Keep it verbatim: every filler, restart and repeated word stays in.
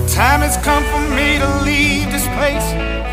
time has come for me to leave this place.